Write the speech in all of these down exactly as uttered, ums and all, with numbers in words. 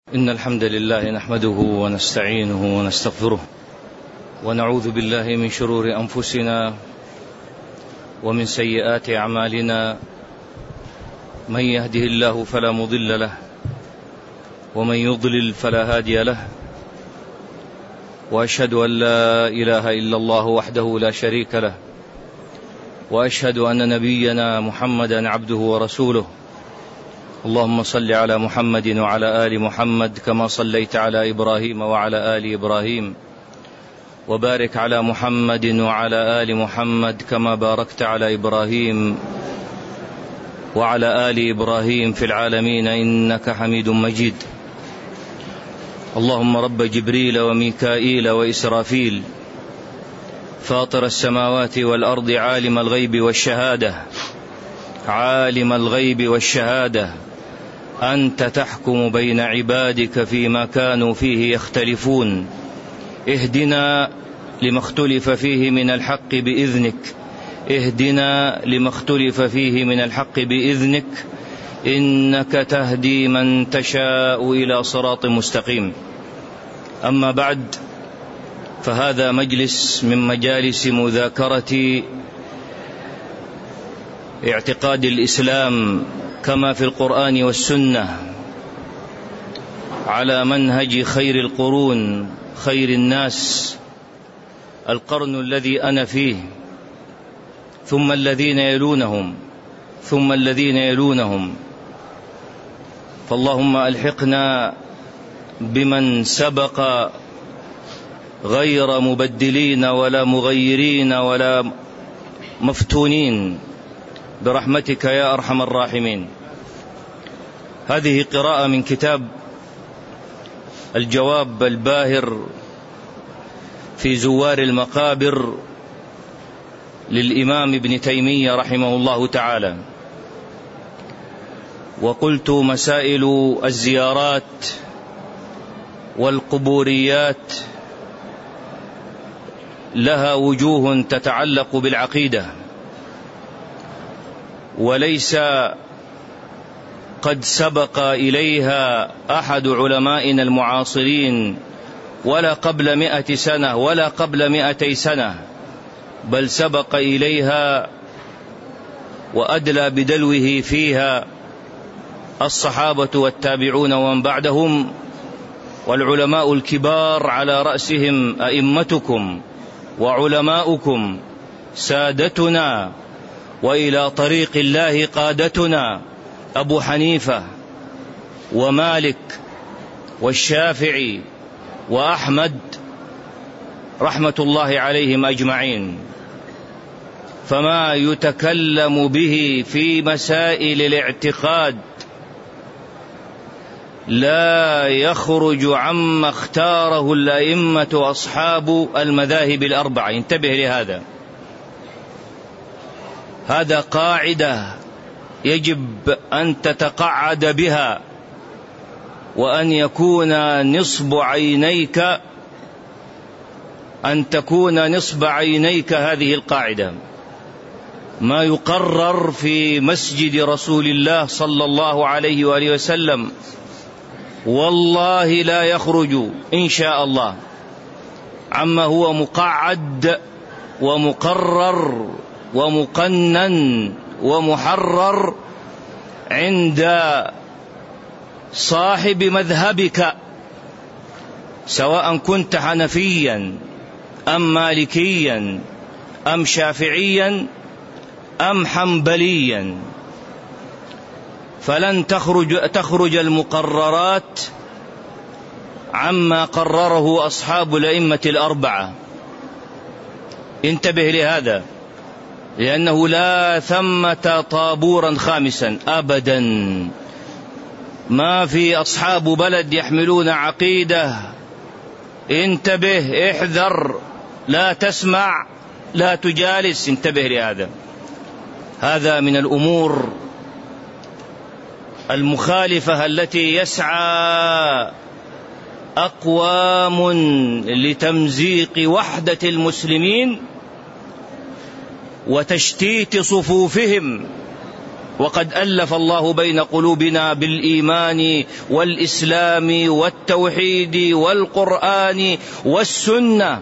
إن الحمد لله نحمده ونستعينه ونستغفره ونعوذ بالله من شرور أنفسنا ومن سيئات أعمالنا. من يهده الله فلا مضل له ومن يضلل فلا هادي له، وأشهد أن لا إله إلا الله وحده لا شريك له، وأشهد أن نبينا محمدا عبده ورسوله. اللهم صل على محمد وعلى آل محمد كما صليت على إبراهيم وعلى آل إبراهيم، وبارك على محمد وعلى آل محمد كما باركت على إبراهيم وعلى آل إبراهيم في العالمين إنك حميد مجيد. اللهم رب جبريل وميكائيل وإسرافيل فاطر السماوات والأرض عالم الغيب والشهادة عالم الغيب والشهادة أنت تحكم بين عبادك فيما كانوا فيه يختلفون، اهدنا لما اختلف فيه من الحق بإذنك اهدنا لما اختلف فيه من الحق بإذنك إنك تهدي من تشاء إلى صراط مستقيم. أما بعد، فهذا مجلس من مجالس مذاكرة اعتقاد الإسلام كما في القرآن والسنة على منهج خير القرون، خير الناس، القرن الذي أنا فيه، ثم الذين يلونهم ثم الذين يلونهم. فاللهم ألحقنا بمن سبق غير مبدلين ولا مغيرين ولا مفتونين برحمتك يا أرحم الراحمين. هذه قراءة من كتاب الجواب الباهر في زوار المقابر للإمام ابن تيمية رحمه الله تعالى. وقلت مسائل الزيارات والقبوريات لها وجوه تتعلق بالعقيدة، وليس قد سبق إليها أحد علمائنا المعاصرين ولا قبل مئة سنة ولا قبل مئتي سنة، بل سبق إليها وأدلى بدلوه فيها الصحابة والتابعون ومن بعدهم، والعلماء الكبار على رأسهم أئمتكم وعلماؤكم سادتنا وإلى طريق الله قادتنا أبو حنيفة ومالك والشافعي وأحمد رحمة الله عليهم أجمعين. فما يتكلم به في مسائل الاعتقاد لا يخرج عما اختاره الأئمة أصحاب المذاهب الأربعة. انتبه لهذا، هذا قاعدة يجب أن تتقعد بها، وأن يكون نصب عينيك أن تكون نصب عينيك هذه القاعدة. ما يقرر في مسجد رسول الله صلى الله عليه وآله وسلم والله لا يخرج إن شاء الله عما هو مقعد ومقرر ومقنن ومحرر عند صاحب مذهبك، سواء كنت حنفيا أم مالكيا أم شافعيا أم حنبليا. فلن تخرج, تخرج المقررات عما قرره أصحاب الأئمة الأربعة. انتبه لهذا، لأنه لا ثمة طابورا خامسا أبدا. ما في أصحاب بلد يحملون عقيدة. انتبه، احذر، لا تسمع، لا تجالس. انتبه لهذا، هذا من الأمور المخالفة التي يسعى أقوام لتمزيق وحدة المسلمين وتشتيت صفوفهم وقد ألف الله بين قلوبنا بالإيمان والإسلام والتوحيد والقرآن والسنة،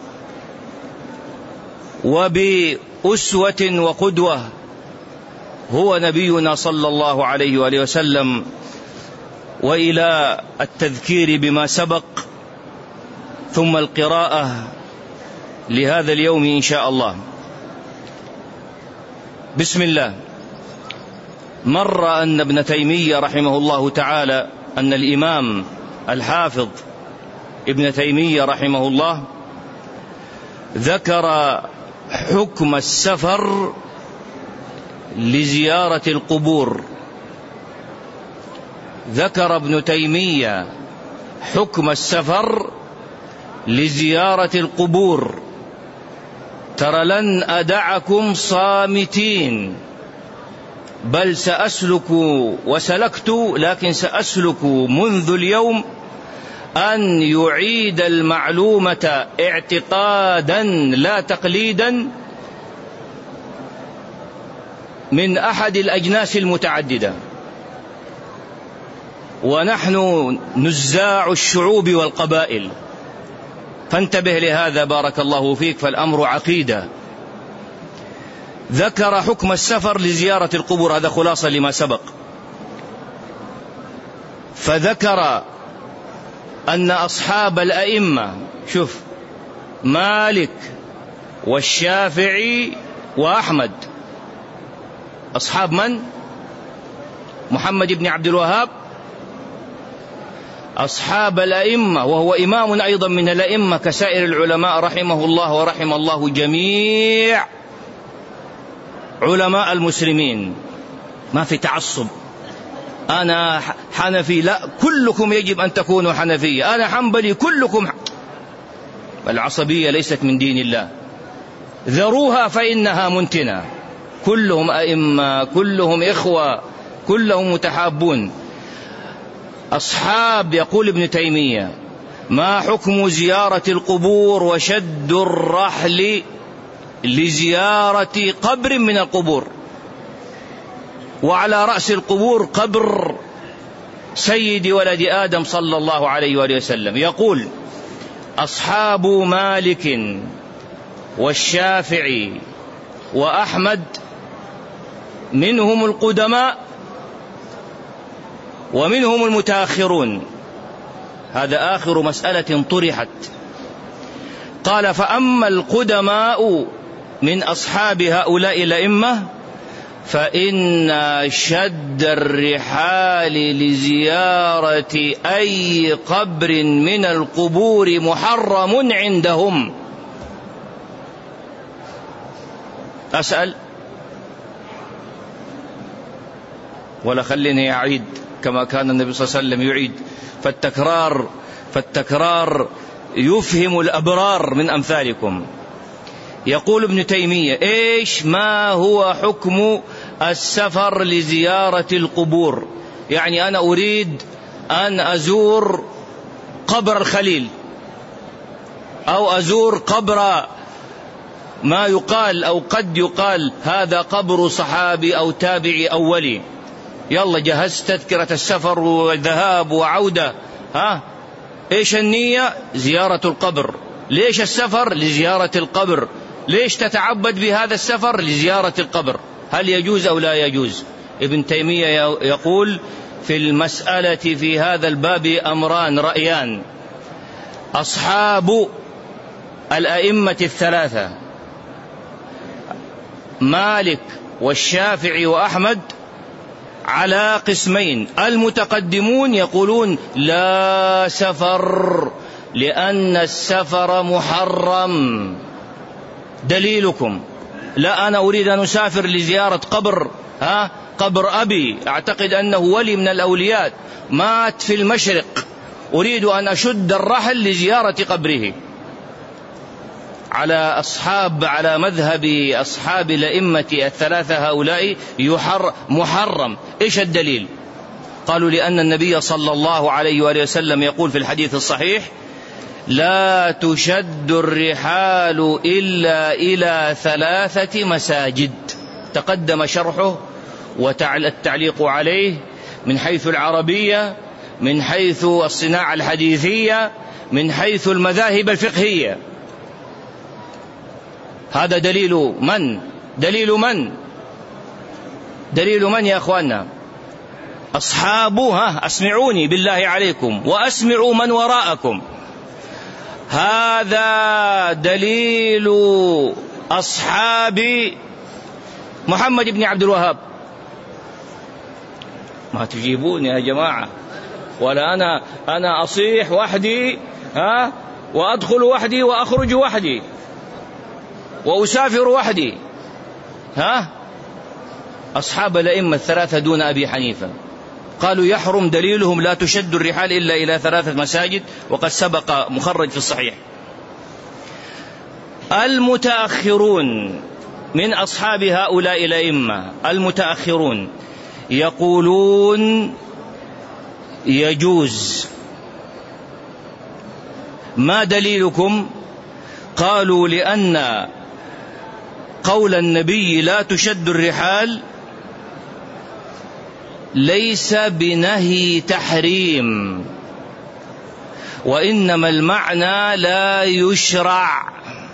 وبأسوة وقدوة هو نبينا صلى الله عليه وآله وسلم. وإلى التذكير بما سبق ثم القراءة لهذا اليوم إن شاء الله. بسم الله. مر أن ابن تيمية رحمه الله تعالى، أن الإمام الحافظ ابن تيمية رحمه الله ذكر حكم السفر لزيارة القبور. ذكر ابن تيمية حكم السفر لزيارة القبور. ترى لن أدعكم صامتين، بل سأسلك وسلكت، لكن سأسلك منذ اليوم أن يعيد المعلومة اعتقادا لا تقليدا من أحد الأجناس المتعددة. ونحن نزاع الشعوب والقبائل، فانتبه لهذا بارك الله فيك، فالأمر عقيدة. ذكر حكم السفر لزيارة القبور، هذا خلاصة لما سبق. فذكر أن أصحاب الأئمة، شوف، مالك والشافعي وأحمد، أصحاب من؟ محمد بن عبد الوهاب. أصحاب الأئمة، وهو إمام أيضا من الأئمة كسائر العلماء رحمه الله ورحم الله جميع علماء المسلمين. ما في تعصب، أنا حنفي، لا، كلكم يجب أن تكونوا حنفية، أنا حنبلي، كلكم. العصبية ليست من دين الله، ذروها فإنها منتنة. كلهم أئمة، كلهم إخوة، كلهم متحابون. أصحاب، يقول ابن تيمية: ما حكم زيارة القبور وشد الرحل لزيارة قبر من القبور؟ وعلى رأس القبور قبر سيد ولد آدم صلى الله عليه وآله وسلم. يقول: أصحاب مالك والشافعي وأحمد منهم القدماء ومنهم المتأخرون. هذا آخر مسألة طرحت. قال: فأما القدماء من أصحاب هؤلاء الأئمة فإن شد الرحال لزيارة أي قبر من القبور محرم عندهم. أسأل ولا خليني أعيد كما كان النبي صلى الله عليه وسلم يعيد، فالتكرار فالتكرار يفهم الأبرار من أمثالكم. يقول ابن تيمية: إيش ما هو حكم السفر لزيارة القبور؟ يعني أنا أريد أن أزور قبر الخليل، أو أزور قبر ما يقال أو قد يقال هذا قبر صحابي أو تابعي أو ولي. يلا جهزت تذكرة السفر والذهاب وعودة، ها إيش النية؟ زيارة القبر. ليش السفر؟ لزيارة القبر. ليش تتعبد بهذا السفر؟ لزيارة القبر. هل يجوز أو لا يجوز؟ ابن تيمية يقول في المسألة في هذا الباب أمران رأيان. أصحاب الأئمة الثلاثة مالك والشافعي وأحمد على قسمين. المتقدمون يقولون لا سفر، لأن السفر محرم. دليلكم؟ لا، أنا أريد أن أسافر لزيارة قبر ها قبر أبي، أعتقد أنه ولي من الأولياء، مات في المشرق، أريد أن أشد الرحل لزيارة قبره. على أصحاب على مذهب أصحاب الأئمة الثلاثة هؤلاء يحر محرم. إيش الدليل؟ قالوا: لأن النبي صلى الله عليه وآله وسلم يقول في الحديث الصحيح: لا تشد الرحال إلا إلى ثلاثة مساجد. تقدم شرحه والتعليق عليه من حيث العربية، من حيث الصناعة الحديثية، من حيث المذاهب الفقهية. هذا دليل من؟ دليل من؟ دليل من يا أخوانا؟ أصحابها. أسمعوني بالله عليكم وأسمعوا من وراءكم. هذا دليل أصحاب محمد بن عبد الوهاب. ما تجيبون يا جماعة، ولا أنا أنا أصيح وحدي، ها، وأدخل وحدي وأخرج وحدي وأسافر وحدي. ها، أصحاب الأئمة الثلاثة دون أبي حنيفة قالوا يحرم دليلهم لا تشد الرحال إلا إلى ثلاثة مساجد، وقد سبق مخرج في الصحيح. المتأخرون من أصحاب هؤلاء الأئمة المتأخرون يقولون يجوز. ما دليلكم؟ قالوا لأن قول النبي لا تشد الرحال ليس بنهي تحريم، وإنما المعنى لا يشرع،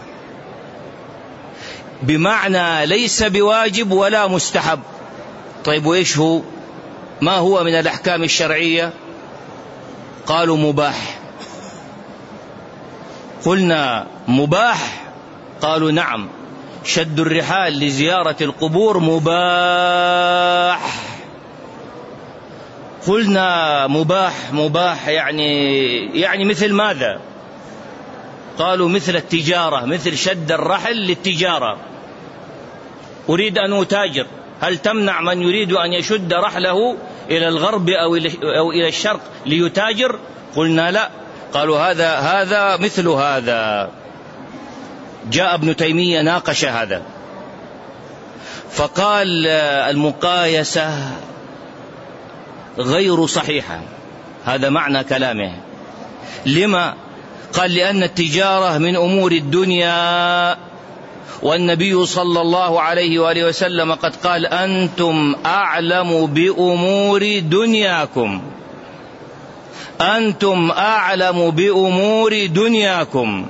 بمعنى ليس بواجب ولا مستحب. طيب وإيش هو؟ ما هو من الأحكام الشرعية؟ قالوا مباح. قلنا مباح؟ قالوا نعم، شد الرحال لزيارة القبور مباح. قلنا مباح مباح يعني يعني مثل ماذا؟ قالوا مثل التجارة، مثل شد الرحل للتجارة. أريد أن أتاجر، هل تمنع من يريد أن يشد رحله إلى الغرب أو إلى الشرق ليتاجر؟ قلنا لا. قالوا هذا هذا مثل هذا. جاء ابن تيمية ناقش هذا فقال المقايسة غير صحيحة. هذا معنى كلامه. لما؟ قال لأن التجارة من أمور الدنيا، والنبي صلى الله عليه وآله وسلم قد قال أنتم أعلم بأمور دنياكم، أنتم أعلم بأمور دنياكم.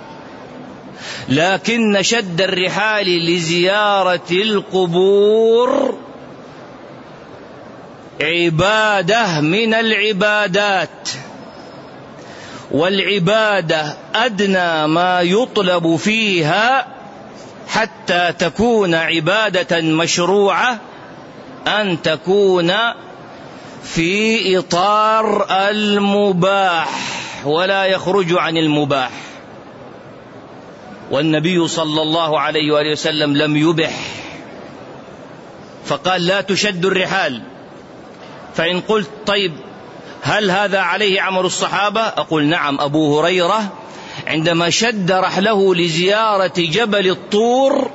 لكن شد الرحال لزيارة القبور عبادة من العبادات، والعبادة أدنى ما يطلب فيها حتى تكون عبادة مشروعة أن تكون في إطار المباح ولا يخرج عن المباح. والنبي صلى الله عليه وآله وسلم لم يبح، فقال لا تشد الرحال. فإن قلت طيب هل هذا عليه عمل الصحابة؟ أقول نعم. أبو هريرة عندما شد رحله لزيارة جبل الطور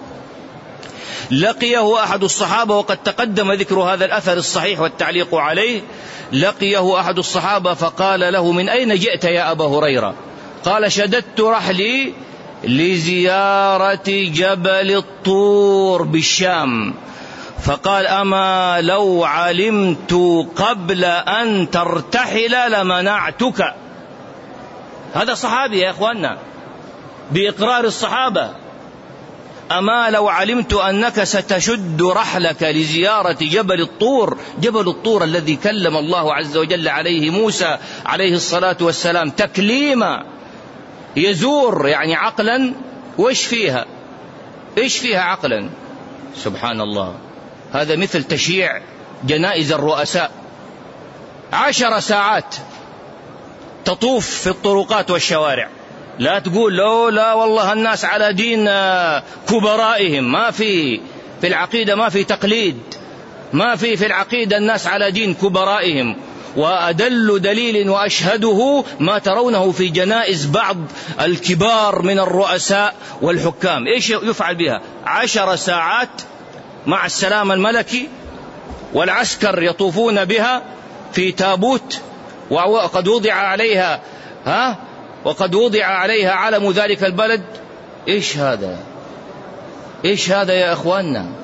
لقيه أحد الصحابة، وقد تقدم ذكر هذا الأثر الصحيح والتعليق عليه. لقيه أحد الصحابة فقال له من أين جئت يا أبا هريرة؟ قال شددت رحلي لزيارة جبل الطور بالشام. فقال أما لو علمت قبل أن ترتحل لمنعتك. هذا صحابي يا أخوانا بإقرار الصحابة. أما لو علمت أنك ستشد رحلك لزيارة جبل الطور، جبل الطور الذي كلم الله عز وجل عليه موسى عليه الصلاة والسلام تكليما يزور، يعني عقلا وإيش فيها؟ إيش فيها عقلا؟ سبحان الله. هذا مثل تشييع جنائز الرؤساء، عشر ساعات تطوف في الطرقات والشوارع. لا تقول لا لا والله الناس على دين كبرائهم. ما في في العقيدة، ما في تقليد، ما في في العقيدة الناس على دين كبرائهم. وأدل دليل وأشهده ما ترونه في جنائز بعض الكبار من الرؤساء والحكام. إيش يفعل بها؟ عشر ساعات مع السلام الملكي، والعسكر يطوفون بها في تابوت، وقد وضع عليها ها وقد وضع عليها علم ذلك البلد. إيش هذا؟ إيش هذا يا أخواننا؟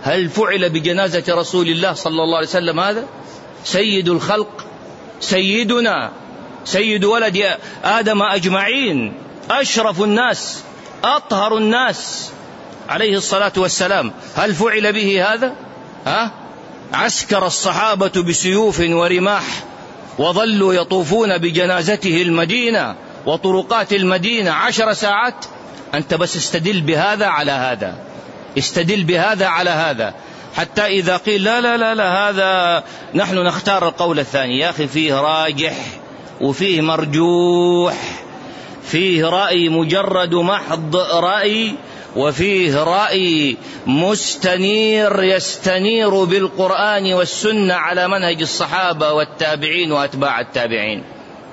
هل فعل بجنازة رسول الله صلى الله عليه وسلم هذا؟ سيد الخلق، سيدنا، سيد ولد آدم أجمعين، أشرف الناس، أطهر الناس عليه الصلاة والسلام، هل فعل به هذا؟ ها؟ عسكر الصحابة بسيوف ورماح وظلوا يطوفون بجنازته المدينة وطرقات المدينة عشر ساعات. أنت بس استدل بهذا على هذا، استدل بهذا على هذا، حتى إذا قيل لا لا لا, لا هذا نحن نختار القول الثاني، يا أخي فيه راجح وفيه مرجوح، فيه رأي مجرد محض رأي، وفيه رأي مستنير يستنير بالقرآن والسنة على منهج الصحابة والتابعين وأتباع التابعين.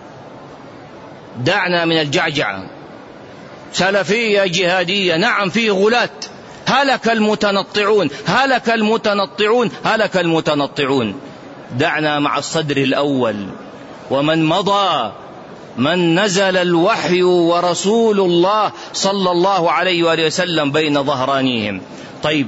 دعنا من الجعجعة، سلفية جهادية، نعم فيه غلاة، هلك المتنطعون هلك المتنطعون هلك المتنطعون. دعنا مع الصدر الأول ومن مضى، من نزل الوحي ورسول الله صلى الله عليه وآله وسلم بين ظهرانيهم. طيب،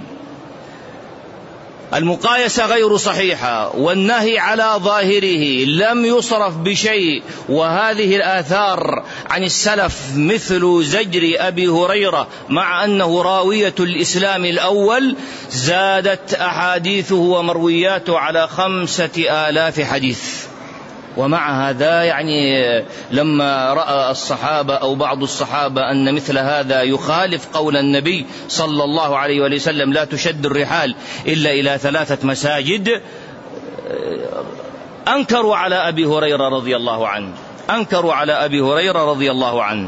المقايسة غير صحيحة والنهي على ظاهره لم يصرف بشيء، وهذه الآثار عن السلف مثل زجر أبي هريرة مع أنه راوية الإسلام الأول زادت أحاديثه ومروياته على خمسة آلاف حديث. ومع هذا يعني لما رأى الصحابة أو بعض الصحابة أن مثل هذا يخالف قول النبي صلى الله عليه وسلم لا تشد الرحال إلا إلى ثلاثة مساجد، أنكروا على أبي هريرة رضي الله عنه أنكروا على أبي هريرة رضي الله عنه.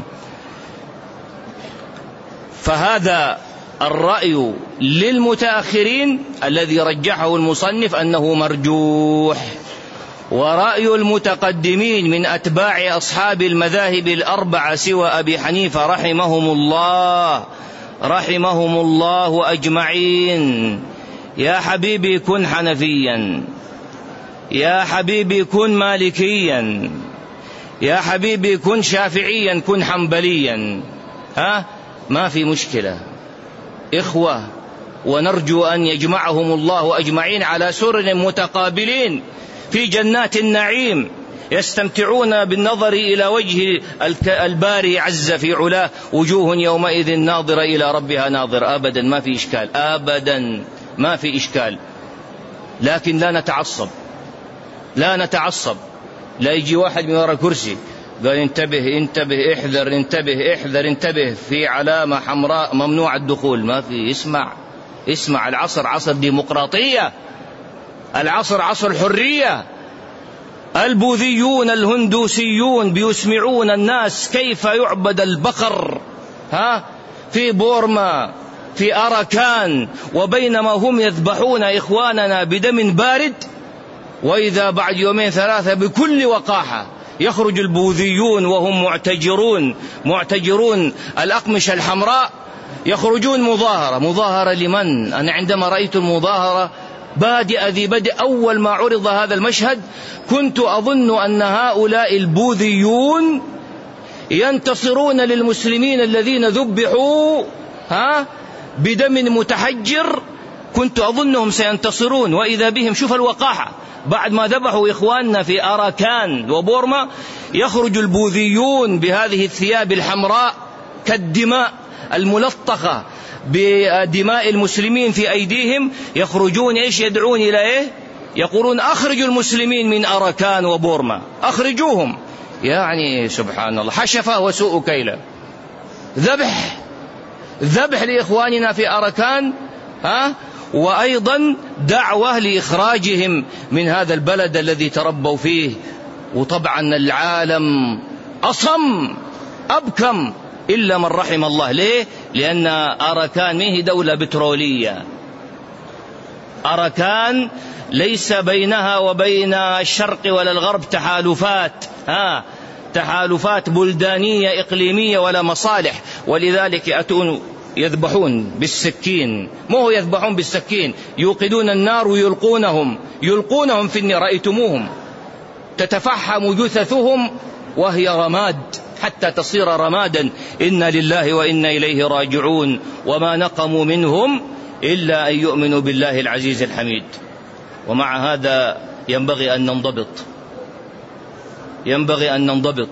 فهذا الرأي للمتأخرين الذي رجحه المصنف أنه مرجوح، ورأي المتقدمين من أتباع أصحاب المذاهب الأربعة سوى أبي حنيفة رحمهم الله رحمهم الله أجمعين، يا حبيبي كن حنفيا، يا حبيبي كن مالكيا، يا حبيبي كن شافعيا، كن حنبليا، ها ما في مشكلة، إخوة، ونرجو أن يجمعهم الله أجمعين على سرر متقابلين في جنات النعيم يستمتعون بالنظر إلى وجه الباري عز في علاه، وجوه يومئذ ناظرة إلى ربها ناظرة. أبدا ما في إشكال، أبدا ما في إشكال، لكن لا نتعصب، لا نتعصب، لا يجي واحد من وراء كرسي قال انتبه انتبه احذر انتبه احذر انتبه في علامة حمراء ممنوع الدخول. ما في، اسمع اسمع، العصر عصر ديمقراطية، العصر عصر الحرية. البوذيون الهندوسيون بيسمعون الناس كيف يعبد البقر ها في بورما في أراكان، وبينما هم يذبحون إخواننا بدم بارد، وإذا بعد يومين ثلاثة بكل وقاحة يخرج البوذيون وهم معتجرون معتجرون الأقمشة الحمراء، يخرجون مظاهرة. مظاهرة لمن؟ أنا عندما رأيت المظاهرة بادئ ذي بدء أول ما عرض هذا المشهد كنت أظن أن هؤلاء البوذيون ينتصرون للمسلمين الذين ذبحوا ها بدم متحجر، كنت أظنهم سينتصرون، وإذا بهم شوف الوقاحة، بعد ما ذبحوا إخواننا في أراكان وبورما يخرج البوذيون بهذه الثياب الحمراء كالدماء الملطخة بدماء المسلمين في أيديهم، يخرجون إيش يدعون إلى إيه؟ يقولون أخرجوا المسلمين من أراكان وبورما، أخرجوهم. يعني سبحان الله، حشفة وسوء كيلة، ذبح ذبح لإخواننا في أراكان ها، وأيضا دعوة لإخراجهم من هذا البلد الذي تربوا فيه. وطبعا العالم أصم أبكم إلا من رحم الله. ليه؟ لأن أراكان ما هي دولة بترولية، أراكان ليس بينها وبين الشرق ولا الغرب تحالفات ها تحالفات بلدانية إقليمية ولا مصالح، ولذلك يأتون يذبحون بالسكين، مو هو يذبحون بالسكين، يوقدون النار ويلقونهم يلقونهم في النار، رأيتموهم تتفحم جثثهم وهي رماد حتى تصير رمادا. إنا لله وإنا إليه راجعون. وما نقموا منهم إلا أن يؤمنوا بالله العزيز الحميد. ومع هذا ينبغي أن ننضبط، ينبغي أن ننضبط،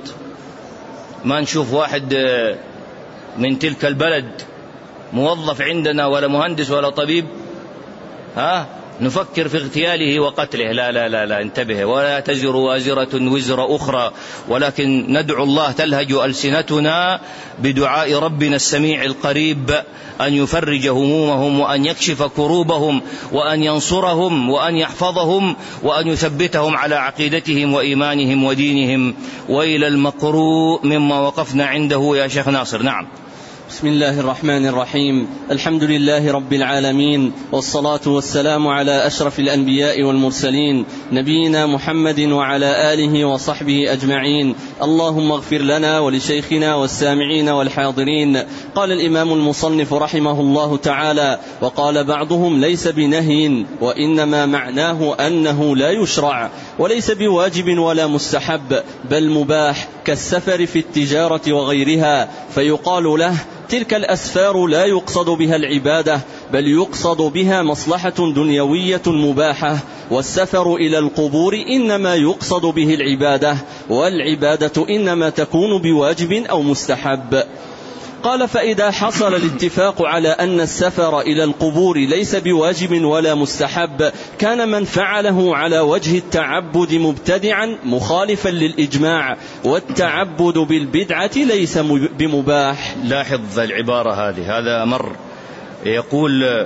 ما نشوف واحد من تلك البلد موظف عندنا ولا مهندس ولا طبيب ها نفكر في اغتياله وقتله. لا لا لا لا انتبه، ولا تزر وازرة وزر أخرى، ولكن ندعو الله تلهج ألسنتنا بدعاء ربنا السميع القريب أن يفرج همومهم وأن يكشف كروبهم وأن ينصرهم وأن يحفظهم وأن يثبتهم على عقيدتهم وإيمانهم ودينهم. وإلى المقروء مما وقفنا عنده يا شيخ ناصر. نعم. بسم الله الرحمن الرحيم. الحمد لله رب العالمين، والصلاة والسلام على أشرف الأنبياء والمرسلين نبينا محمد وعلى آله وصحبه أجمعين. اللهم اغفر لنا ولشيخنا والسامعين والحاضرين. قال الإمام المصنف رحمه الله تعالى: وقال بعضهم ليس بنهي، وإنما معناه أنه لا يشرع، وليس بواجب ولا مستحب، بل مباح كالسفر في التجارة وغيرها، فيقال له: تلك الأسفار لا يقصد بها العبادة، بل يقصد بها مصلحة دنيوية مباحة، والسفر إلى القبور إنما يقصد به العبادة، والعبادة إنما تكون بواجب أو مستحب. قال: فإذا حصل الاتفاق على أن السفر إلى القبور ليس بواجب ولا مستحب، كان من فعله على وجه التعبد مبتدعا مخالفا للإجماع، والتعبد بالبدعة ليس بمباح. لاحظ العبارة هذه، هذا مر يقول: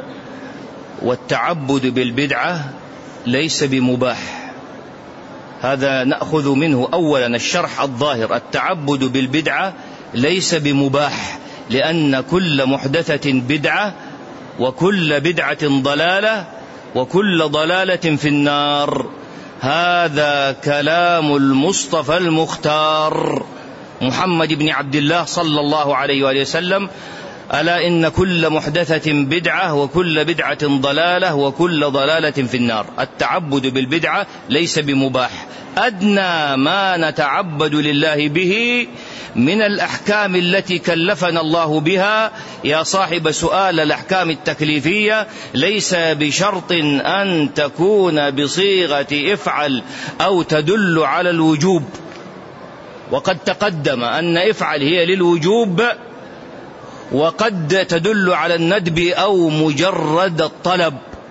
والتعبد بالبدعة ليس بمباح. هذا نأخذ منه أولا الشرح الظاهر: التعبد بالبدعة ليس بمباح، لأن كل محدثة بدعة، وكل بدعة ضلالة، وكل ضلالة في النار. هذا كلام المصطفى المختار محمد بن عبد الله صلى الله عليه وآله وسلم: ألا إن كل محدثة بدعة، وكل بدعة ضلالة، وكل ضلالة في النار. التعبد بالبدعة ليس بمباح. أدنى ما نتعبد لله به من الأحكام التي كلفنا الله بها يا صاحب سؤال الأحكام التكليفية ليس بشرط أن تكون بصيغة افعل أو تدل على الوجوب. وقد تقدم أن افعل هي للوجوب، وقد تدل على الندب أو مجرد الطلب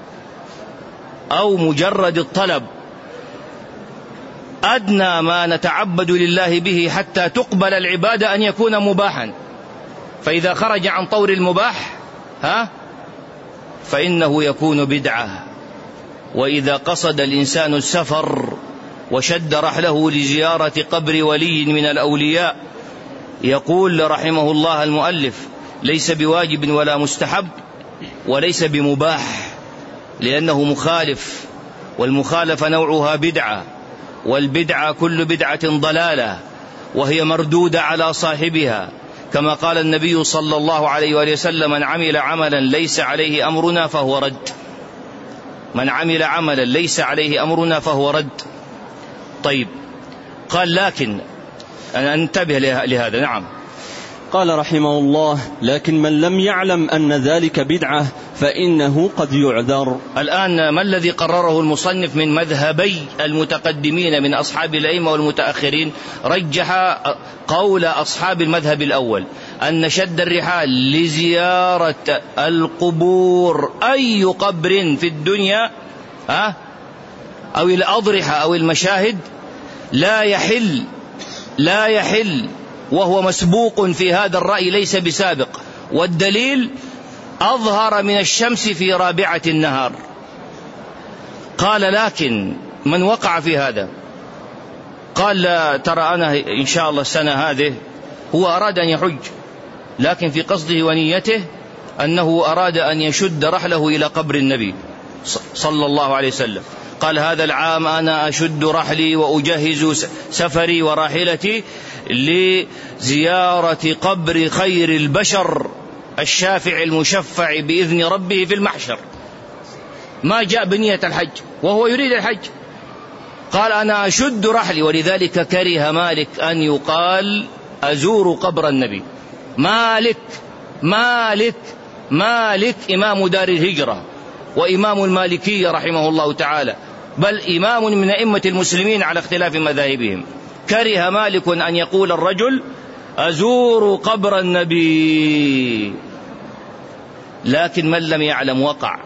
أو مجرد الطلب. أدنى ما نتعبد لله به حتى تقبل العبادة أن يكون مباحا، فإذا خرج عن طور المباح ها فإنه يكون بدعة. وإذا قصد الإنسان السفر وشد رحله لزيارة قبر ولي من الأولياء، يقول رحمه الله المؤلف: ليس بواجب ولا مستحب، وليس بمباح، لأنه مخالف، والمخالفة نوعها بدعة، والبدعة كل بدعة ضلالة، وهي مردودة على صاحبها، كما قال النبي صلى الله عليه وآله وسلم: من عمل عملا ليس عليه أمرنا فهو رد. من عمل عملا ليس عليه أمرنا فهو رد. طيب، قال: لكن أنا انتبه لهذا. نعم. قال رحمه الله: لكن من لم يعلم أن ذلك بدعة فإنه قد يعذر. الآن ما الذي قرره المصنف من مذهبي المتقدمين من أصحاب الأئمة والمتأخرين؟ رجح قول أصحاب المذهب الأول أن شد الرحال لزيارة القبور، أي قبر في الدنيا ها أو الأضرحة أو المشاهد، لا يحل لا يحل وهو مسبوق في هذا الرأي، ليس بسابق. والدليل: أظهر من الشمس في رابعة النهار. قال: لكن من وقع في هذا قال: لا ترى أنا إن شاء الله السنة هذه هو أراد أن يحج، لكن في قصده ونيته أنه أراد أن يشد رحله إلى قبر النبي صلى الله عليه وسلم. قال: هذا العام أنا أشد رحلي وأجهز سفري وراحلتي لزيارة قبر خير البشر الشافع المشفع بإذن ربه في المحشر. ما جاء بنية الحج وهو يريد الحج، قال: أنا أشد رحلي. ولذلك كره مالك أن يقال أزور قبر النبي. مالك مالك مالك إمام دار الهجرة وإمام المالكية رحمه الله تعالى، بل إمام من أئمة المسلمين على اختلاف مذاهبهم، كره مالك أن يقول الرجل أزور قبر النبي، لكن من لم يعلم وقع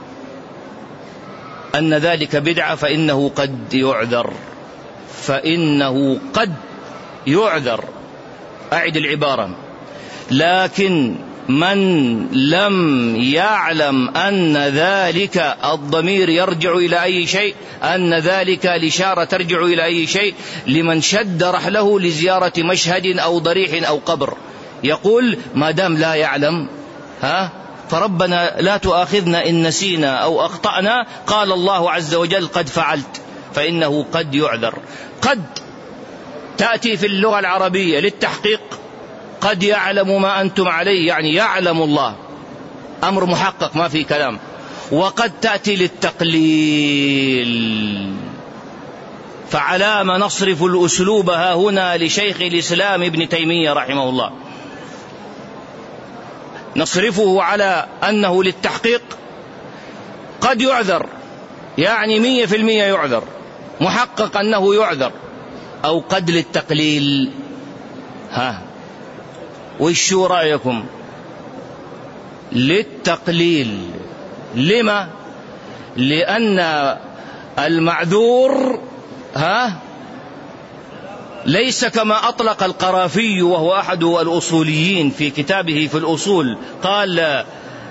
أن ذلك بدعة فإنه قد يعذر، فإنه قد يعذر. أعد العبارة: لكن من لم يعلم أن ذلك، الضمير يرجع إلى أي شيء، أن ذلك الإشارة ترجع إلى أي شيء، لمن شد رحله لزيارة مشهد أو ضريح أو قبر، يقول ما دام لا يعلم ها فربنا لا تؤاخذنا إن نسينا أو أخطأنا، قال الله عز وجل قد فعلت، فإنه قد يعذر. قد تأتي في اللغة العربية للتحقيق، قد يعلم ما أنتم عليه، يعني يعلم الله، أمر محقق ما في كلام. وقد تأتي للتقليل، فعلام نصرف الأسلوب ها هنا لشيخ الإسلام ابن تيمية رحمه الله؟ نصرفه على أنه للتحقيق، قد يعذر يعني مية في المية يعذر، محقق أنه يعذر، أو قد للتقليل. ها وش رأيكم؟ للتقليل. لما؟ لأن المعذور ها ليس كما أطلق القرافي وهو أحد الأصوليين في كتابه في الأصول، قال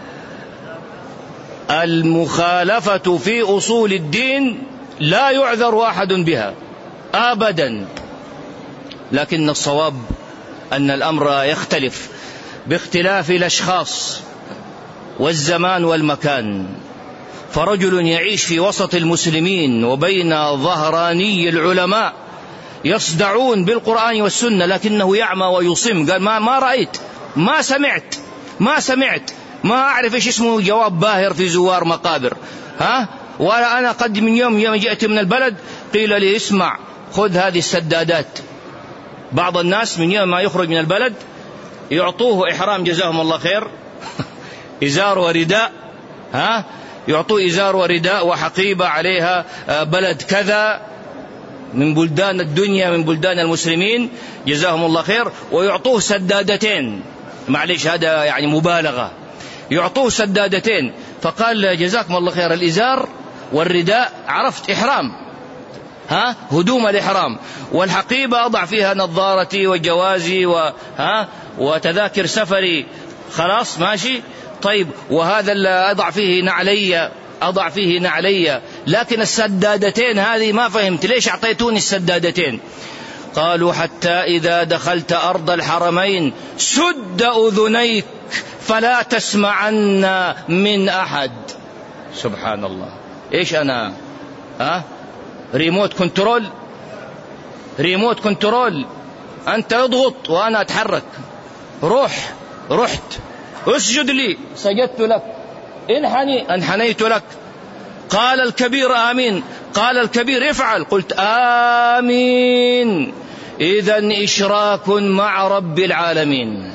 المخالفة في أصول الدين لا يعذر أحد بها أبدا، لكن الصواب أن الأمر يختلف باختلاف الأشخاص والزمان والمكان. فرجل يعيش في وسط المسلمين وبين ظهراني العلماء يصدعون بالقرآن والسنة، لكنه يعمى ويصم، قال ما, ما رأيت، ما سمعت ما سمعت ما أعرف إيش اسمه جواب باهر في زوار مقابر. ها ولا أنا قد من يوم يوم جئت من البلد قيل لي اسمع خذ هذه السدادات. بعض الناس من يوم ما يخرج من البلد يعطوه إحرام جزاهم الله خير إزار ورداء، ها يعطوه إزار ورداء وحقيبة عليها بلد كذا من بلدان الدنيا من بلدان المسلمين جزاهم الله خير، ويعطوه سدادتين، معليش هذا يعني مبالغة، يعطوه سدادتين. فقال جزاكم الله خير الإزار والرداء عرفت إحرام، ها هدوم الإحرام، والحقيبة أضع فيها نظارتي وجوازي وها وتذاكر سفري، خلاص ماشي طيب، وهذا اللي أضع فيه نعلي أضع فيه نعلي، لكن السدادتين هذه ما فهمت ليش أعطيتوني السدادتين؟ قالوا حتى إذا دخلت أرض الحرمين سد أذنيك فلا تسمعن من أحد. سبحان الله، إيش أنا ها ريموت كنترول ريموت كنترول أنت اضغط وأنا أتحرك، روح رحت، اسجد لي سجدت لك، انحني انحنيت لك. قال الكبير آمين، قال الكبير افعل، قلت آمين. إذن إشراك مع رب العالمين.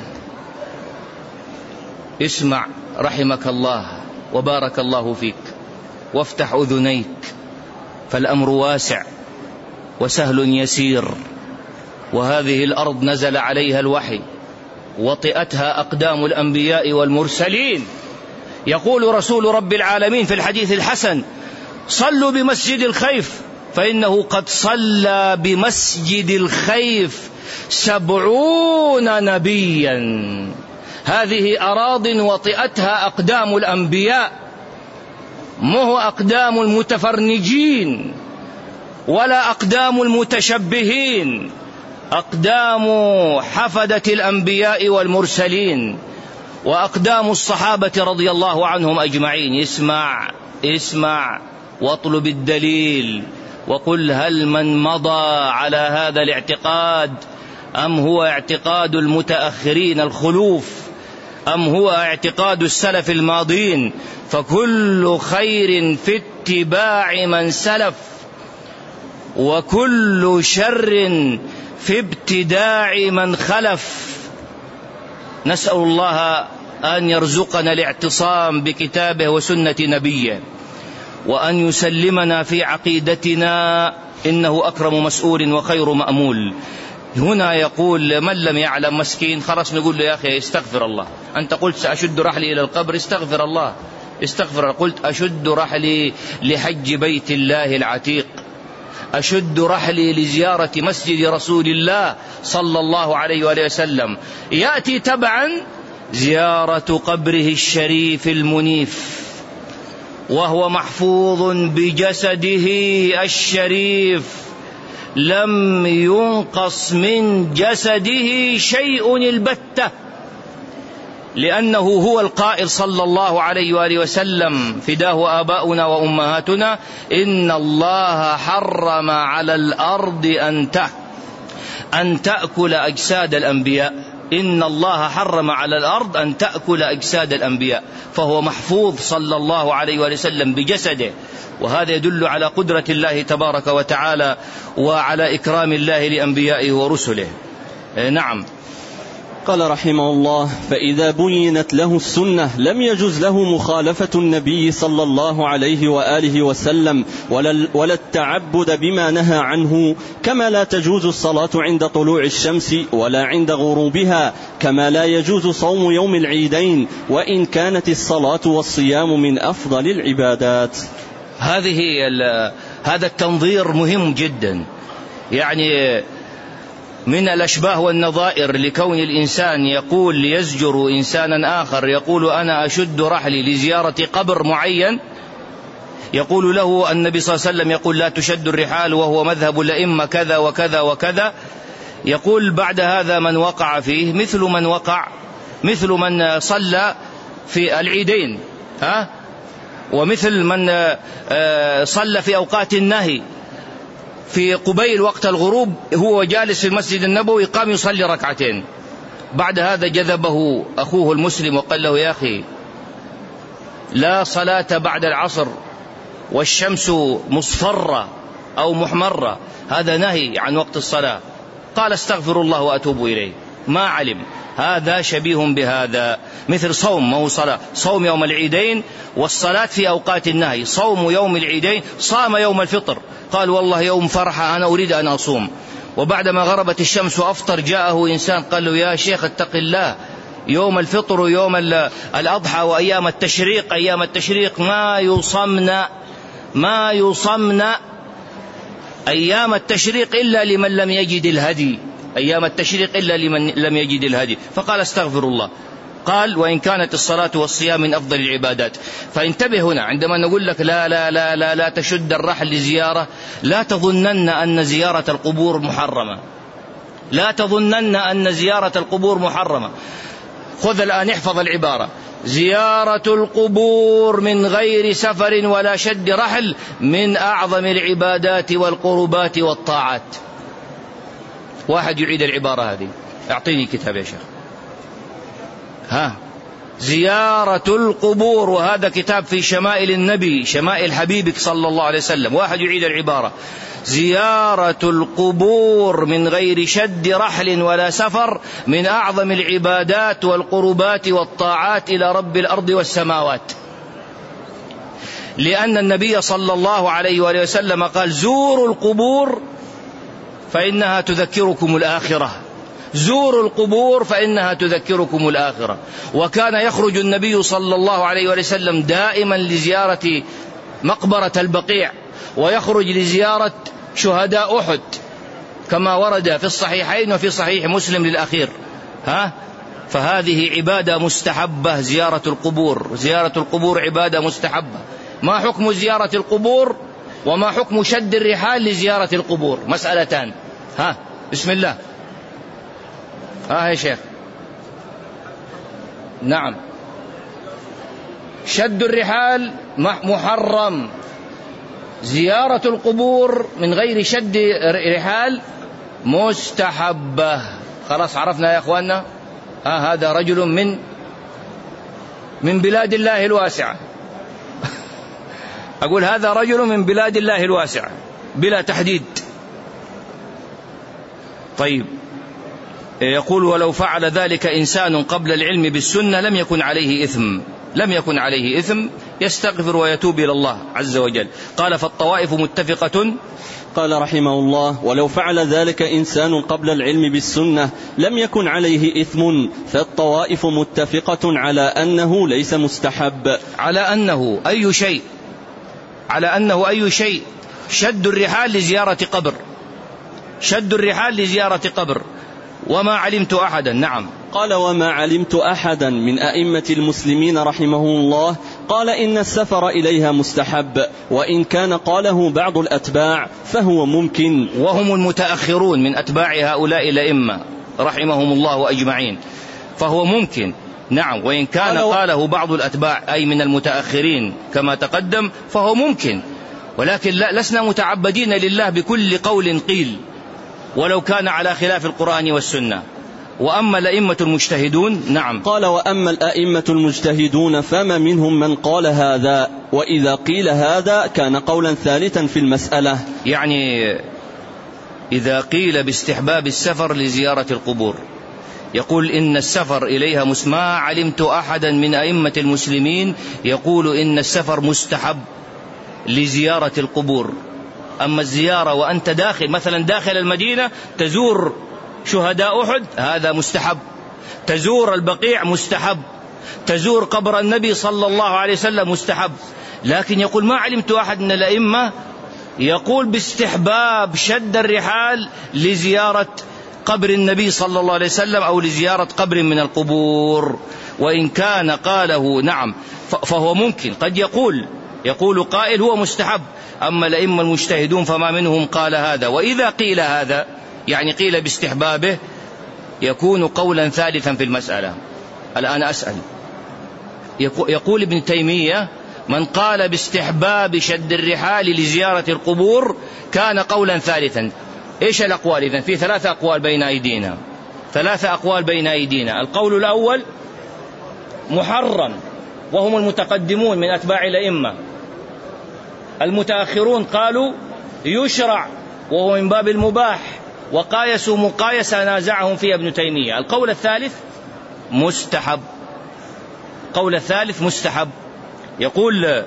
اسمع رحمك الله وبارك الله فيك وافتح أذنيك، فالأمر واسع وسهل يسير، وهذه الأرض نزل عليها الوحي وطئتها أقدام الأنبياء والمرسلين. يقول رسول رب العالمين في الحديث الحسن صلوا بمسجد الخيف فإنه قد صلى بمسجد الخيف سبعون نبيا. هذه أراض وطئتها أقدام الأنبياء، مو أقدام المتفرنجين ولا أقدام المتشبهين، أقدام حفدة الأنبياء والمرسلين وأقدام الصحابة رضي الله عنهم أجمعين. اسمع اسمع واطلب الدليل وقل هل من مضى على هذا الاعتقاد أم هو اعتقاد المتأخرين الخلوف أم هو اعتقاد السلف الماضين؟ فكل خير في اتباع من سلف وكل شر في ابتداع من خلف. نسأل الله أن يرزقنا الاعتصام بكتابه وسنة نبيه، وأن يسلمنا في عقيدتنا، إنه أكرم مسؤول وخير مأمول. هنا يقول من لم يعلم مسكين، خلاص نقول له يا أخي استغفر الله، أنت قلت سأشد رحلي إلى القبر، استغفر الله استغفر. قلت أشد رحلي لحج بيت الله العتيق، أشد رحلي لزيارة مسجد رسول الله صلى الله عليه وآله وسلم. يأتي تبعا زيارة قبره الشريف المنيف، وهو محفوظ بجسده الشريف، لم ينقص من جسده شيء البتة، لأنه هو القائل صلى الله عليه وآله وسلم: فداه آباؤنا وأمهاتنا، إن الله حرم على الأرض أن تأكل أجساد الأنبياء، إن الله حرم على الأرض أن تأكل أجساد الأنبياء. فهو محفوظ صلى الله عليه وآله وسلم بجسده، وهذا يدل على قدرة الله تبارك وتعالى وعلى إكرام الله لأنبيائه ورسله. نعم. قال رحمه الله: فإذا بينت له السنة لم يجوز له مخالفة النبي صلى الله عليه وآله وسلم ولا التعبد بما نهى عنه، كما لا تجوز الصلاة عند طلوع الشمس ولا عند غروبها، كما لا يجوز صوم يوم العيدين، وإن كانت الصلاة والصيام من أفضل العبادات. هذه هذا التنظير مهم جدا، يعني من الأشباه والنظائر لكون الإنسان يقول ليزجر إنسانا آخر، يقول أنا أشد رحلي لزيارة قبر معين، يقول له النبي صلى الله عليه وسلم يقول لا تشد الرحال وهو مذهب الأئمة كذا وكذا وكذا. يقول بعد هذا من وقع فيه مثل من وقع مثل من صلى في العيدين، ها، ومثل من صلى في أوقات النهي، في قبيل وقت الغروب هو جالس في المسجد النبوي قام يصلي ركعتين. بعد هذا جذبه أخوه المسلم وقال له يا أخي لا صلاة بعد العصر والشمس مصفرة أو محمرة، هذا نهي عن وقت الصلاة. قال استغفر الله وأتوب إليه، ما علم. هذا شبيه بهذا، مثل صوم، ما هو صلاة، صوم يوم العيدين والصلاة في أوقات النهي. صوم يوم العيدين صام يوم الفطر، قال والله يوم فرحة أنا أريد أن أصوم، وبعدما غربت الشمس وأفطر جاءه إنسان قال له يا شيخ اتق الله، يوم الفطر ويوم الأضحى وأيام التشريق أيام التشريق ما يصمنا ما يصمنا أيام التشريق إلا لمن لم يجد الهدي، أيام التشريق إلا لمن لم يجد الهدي. فقال استغفر الله. قال وإن كانت الصلاة والصيام من أفضل العبادات. فانتبه هنا عندما نقول لك لا لا لا لا, لا تشد الرحل لزيارة، لا تظنن أن زيارة القبور محرمة، لا تظنن أن زيارة القبور محرمة. خذ الآن احفظ العبارة: زيارة القبور من غير سفر ولا شد رحل من أعظم العبادات والقربات والطاعات. واحد يعيد العبارة هذه، اعطيني كتاب يا شيخ. ها، زيارة القبور، وهذا كتاب في شمائل النبي، شمائل حبيبك صلى الله عليه وسلم. واحد يعيد العبارة: زيارة القبور من غير شد رحل ولا سفر من أعظم العبادات والقربات والطاعات إلى رب الأرض والسماوات. لأن النبي صلى الله عليه وآله وسلم قال زوروا القبور فإنها تذكركم الآخرة، زوروا القبور فإنها تذكركم الآخرة. وكان يخرج النبي صلى الله عليه وسلم دائما لزيارة مقبرة البقيع، ويخرج لزيارة شهداء أحد كما ورد في الصحيحين وفي صحيح مسلم للأخير. ها، فهذه عبادة مستحبة، زيارة القبور، زيارة القبور عبادة مستحبة. ما حكم زيارة القبور وما حكم شد الرحال لزيارة القبور؟ مسألتان. ها، بسم الله. ها يا شيخ. نعم، شد الرحال محرم، زيارة القبور من غير شد رحال مستحبة. خلاص عرفنا يا أخواننا. ها، هذا رجل من من بلاد الله الواسعة. أقول هذا رجل من بلاد الله الواسعة بلا تحديد. طيب، يقول ولو فعل ذلك إنسان قبل العلم بالسنة لم يكن عليه إثم، لم يكن عليه إثم، يستغفر ويتوب إلى الله عز وجل. قال فالطوائف متفقة. قال رحمه الله ولو فعل ذلك إنسان قبل العلم بالسنة لم يكن عليه إثم، فالطوائف متفقة على أنه ليس مستحب. على أنه أي شيء، على أنه أي شيء شد الرحال لزيارة قبر، شد الرحال لزيارة قبر. وما علمت أحدا. نعم. قال وما علمت أحدا من أئمة المسلمين رحمه الله قال إن السفر إليها مستحب، وإن كان قاله بعض الأتباع فهو ممكن، وهم المتأخرون من أتباع هؤلاء الأئمة رحمهم الله أجمعين، فهو ممكن. نعم. وإن كان قاله بعض الأتباع أي من المتأخرين كما تقدم فهو ممكن، ولكن لا لسنا متعبدين لله بكل قول قيل ولو كان على خلاف القرآن والسنة. وأما الأئمة المجتهدون. نعم. قال وأما الأئمة المجتهدون فما منهم من قال هذا، وإذا قيل هذا كان قولا ثالثا في المسألة. يعني إذا قيل باستحباب السفر لزيارة القبور يقول إن السفر إليها مس... ما علمت أحدا من أئمة المسلمين يقول إن السفر مستحب لزيارة القبور. أما الزيارة وأنت داخل مثلا داخل المدينة تزور شهداء أحد هذا مستحب، تزور البقيع مستحب، تزور قبر النبي صلى الله عليه وسلم مستحب. لكن يقول ما علمت أحد من الأئمة يقول باستحباب شد الرحال لزيارة قبر النبي صلى الله عليه وسلم أو لزيارة قبر من القبور. وإن كان قاله نعم فهو ممكن، قد يقول يقول قائل هو مستحب. أما الأئمة المجتهدون فما منهم قال هذا. وإذا قيل هذا يعني قيل باستحبابه يكون قولا ثالثا في المسألة. الآن أسأل، يقول ابن تيمية من قال باستحباب شد الرحال لزيارة القبور كان قولا ثالثا. إيش الأقوال إذن؟ في ثلاثة أقوال بين أيدينا، ثلاثة أقوال بين أيدينا. القول الأول محرم وهم المتقدمون من أتباع الأئمة، المتأخرون قالوا يشرع وهو من باب المباح، وقايسوا مقايسة نازعهم فيها ابن تيمية. القول الثالث مستحب، قول الثالث مستحب. يقول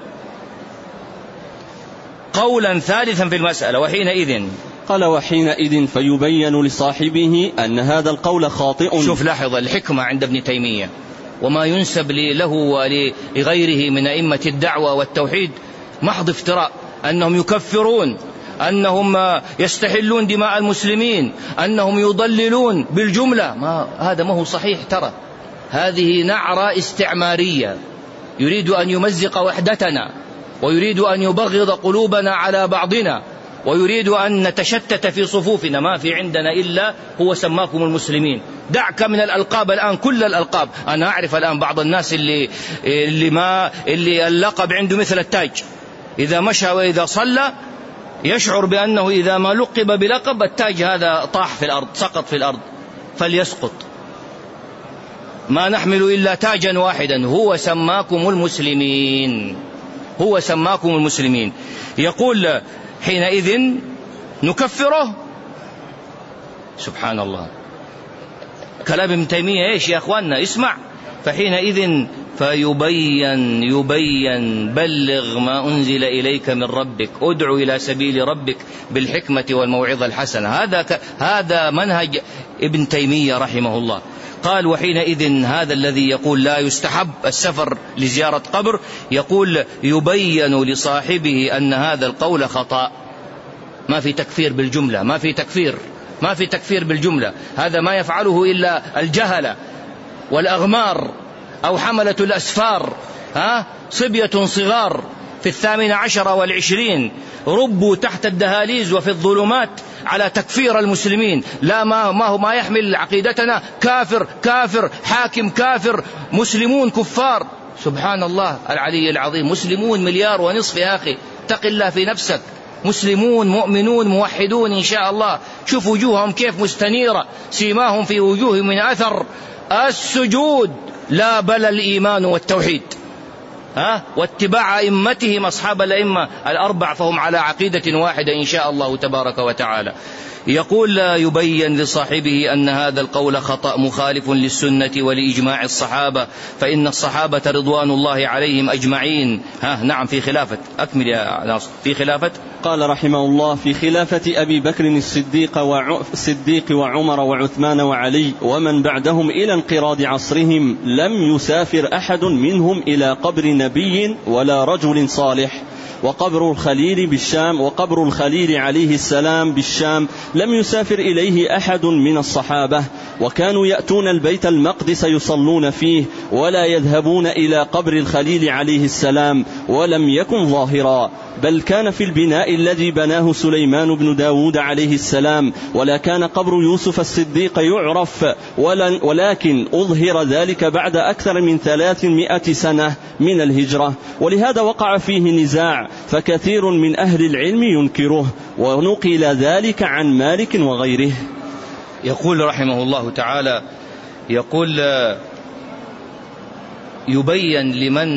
قولا ثالثا في المسألة. وحينئذ قال وحينئذ فيبين لصاحبه أن هذا القول خاطئ. شوف لاحظ الحكمة عند ابن تيمية وما ينسب له ولغيره من أئمة الدعوة والتوحيد محض افتراء، أنهم يكفرون، أنهم يستحلون دماء المسلمين، أنهم يضللون بالجملة. ما هذا ما هو صحيح. ترى هذه نعرة استعمارية يريد أن يمزق وحدتنا، ويريد أن يبغض قلوبنا على بعضنا، ويريد أن نتشتت في صفوفنا. ما في عندنا إلا هو سماكم المسلمين. دعك من الألقاب الآن، كل الألقاب. أنا أعرف الآن بعض الناس اللي اللي ما اللي اللقب عنده مثل التاج، إذا مشى وإذا صلى يشعر بأنه إذا ما لقب بلقب التاج هذا طاح في الأرض، سقط في الأرض، فليسقط. ما نحمل إلا تاجا واحدا، هو سماكم المسلمين، هو سماكم المسلمين. يقول حينئذ نكفره. سبحان الله، كلام ابن تيمية إيش يا أخواننا؟ اسمع. فحينئذ فيبين يبين بلغ ما أنزل إليك من ربك، ادعو إلى سبيل ربك بالحكمة والموعظة الحسنة. هذا ك... هذا منهج ابن تيمية رحمه الله. قال وحينئذ هذا الذي يقول لا يستحب السفر لزيارة قبر يقول يبين لصاحبه أن هذا القول خطأ. ما في تكفير بالجملة، ما في تكفير، ما في تكفير بالجملة. هذا ما يفعله إلا الجهلة والأغمار أو حملة الأسفار، ها صبية صغار في الثامن عشر والعشرين ربوا تحت الدهاليز وفي الظلمات على تكفير المسلمين. لا ما ما هو ما يحمل عقيدتنا كافر كافر حاكم كافر مسلمون كفار. سبحان الله العلي العظيم، مسلمون مليار ونصف يا أخي، اتق الله في نفسك. مسلمون مؤمنون موحدون إن شاء الله. شوف وجوههم كيف مستنيرة، سيماهم في وجوههم من أثر السجود، لا بل الإيمان والتوحيد. ها واتباع أئمتهم أصحاب الأئمة الأربع، فهم على عقيدة واحدة إن شاء الله تبارك وتعالى. يقول: لا يبين لصاحبه أن هذا القول خطأ مخالف للسنة ولإجماع الصحابة، فإن الصحابة رضوان الله عليهم أجمعين. ها نعم، في خلافة، أكمل يا ناصر. في خلافة، قال رحمه الله: في خلافة أبي بكر الصديق وع... الصديق وعمر وعثمان وعلي ومن بعدهم إلى انقراض عصرهم لم يسافر أحد منهم إلى قبر نبي ولا رجل صالح، وقبر الخليل بالشام وقبر الخليل عليه السلام بالشام لم يسافر إليه أحد من الصحابة، وكانوا يأتون البيت المقدس يصلون فيه ولا يذهبون إلى قبر الخليل عليه السلام، ولم يكن ظاهرا، بل كان في البناء الذي بناه سليمان بن داود عليه السلام، ولا كان قبر يوسف الصديق يعرف، ولكن أظهر ذلك بعد أكثر من ثلاثمائة سنة من الهجرة، ولهذا وقع فيه نزاع، فكثير من أهل العلم ينكره، ونقل ذلك عن مالك وغيره. يقول رحمه الله تعالى: يقول: يبين لمن